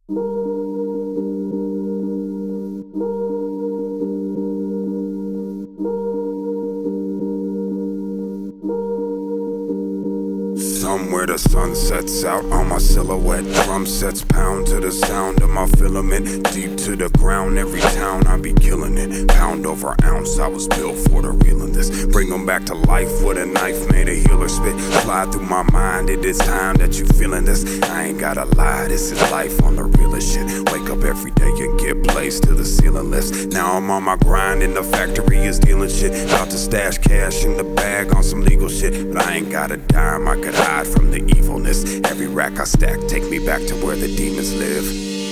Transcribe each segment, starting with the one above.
Somewhere the sun sets out on my silhouette. Drum sets pound to the sound of my filament. Deep to the ground, every town I be killing it. Pound over ounce, I was built for the real in this. Bring them back to life with a knife, made a healer spit. Slide through my mind, it is time that you feeling this. I ain't gotta lie, this is life on the realest shit. Wake up every day and get placed to the ceiling lifts. Now I'm on my grind and the factory is dealing shit. About to stash cash in the bag on some legal shit. But I ain't got a dime, I could hide from the evilness. Every rack I stack take me back to where the demons live.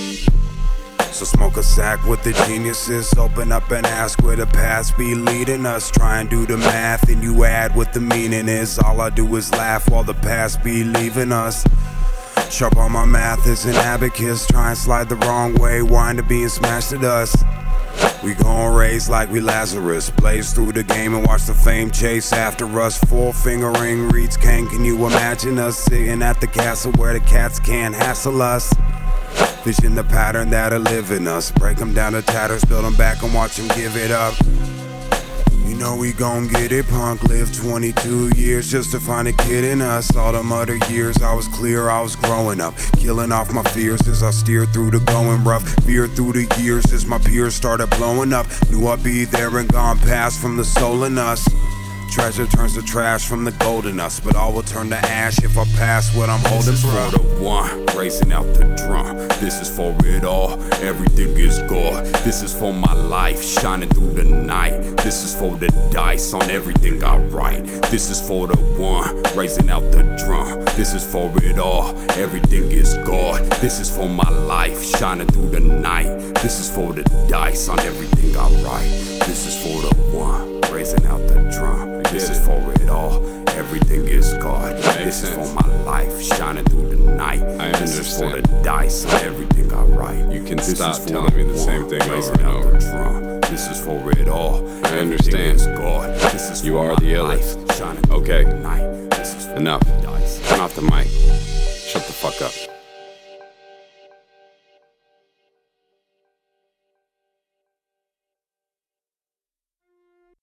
So smoke a sack with the geniuses. Open up and ask where the past be leading us. Try and do the math and you add what the meaning is. All I do is laugh while the past be leaving us. Sharp on my math is an abacus. Try and slide the wrong way, wind up being smashed to dust. We gon' raise like we Lazarus. Blaze through the game and watch the fame chase after us. Four-finger ring reads Kane. Can you imagine us sitting at the castle where the cats can't hassle us? Vision the pattern that'll live in us. Break them down to tatters, build them back and watch them give it up. You know we gon' get it, punk. Lived 22 years just to find a kid in us. All them other years I was clear, I was growing up. Killing off my fears as I steered through the going rough. Fear through the years as my peers started blowing up. Knew I'd be there and gone past from the soul in us. Treasure turns to trash from the gold in us, but all will turn to ash if I pass what I'm holding. This is for the one, raising out the drum. This is for it all, everything is God. This is for my life, shining through the night. This is for the dice on everything I write. This is for the one, raising out the drum. This is for it all, everything is God. This is for my life, shining through the night. This is for the dice on everything I write. This is for the one, raising out the drum. This is for it all, everything is God. This is for my life, shining through the night. This is for the dice on everything I write. You can stop telling me the same thing over and over. This is for it all, I understand. God. This is You for are my the life, illest. shining through Okay. the night. This is for Enough. the dice. Turn off the mic. Shut the fuck up.